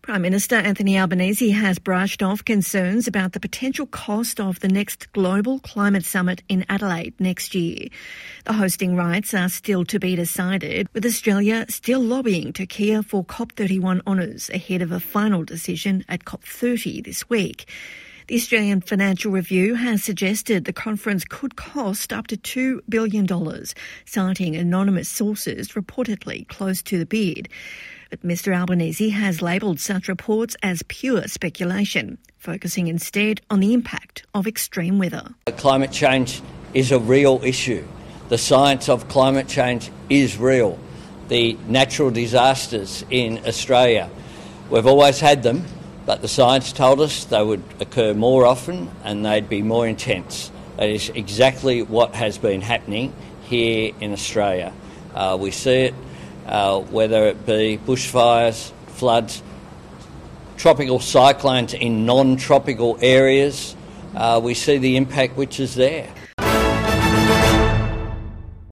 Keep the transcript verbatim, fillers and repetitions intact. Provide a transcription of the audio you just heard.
Prime Minister Anthony Albanese has brushed off concerns about the potential cost of the next Global Climate Summit in Adelaide next year. The hosting rights are still to be decided, with Australia still lobbying Turkey for COP thirty-one honours ahead of a final decision at COP thirty this week. The Australian Financial Review has suggested the conference could cost up to two billion dollars, citing anonymous sources reportedly close to the bid. But Mr Albanese has labelled such reports as pure speculation, focusing instead on the impact of extreme weather. Climate change is a real issue. The science of climate change is real. The natural disasters in Australia, we've always had them, but the science told us they would occur more often and they'd be more intense. That is exactly what has been happening here in Australia. Uh, we see it. Uh, whether it be bushfires, floods, tropical cyclones in non-tropical areas, uh, we see the impact which is there.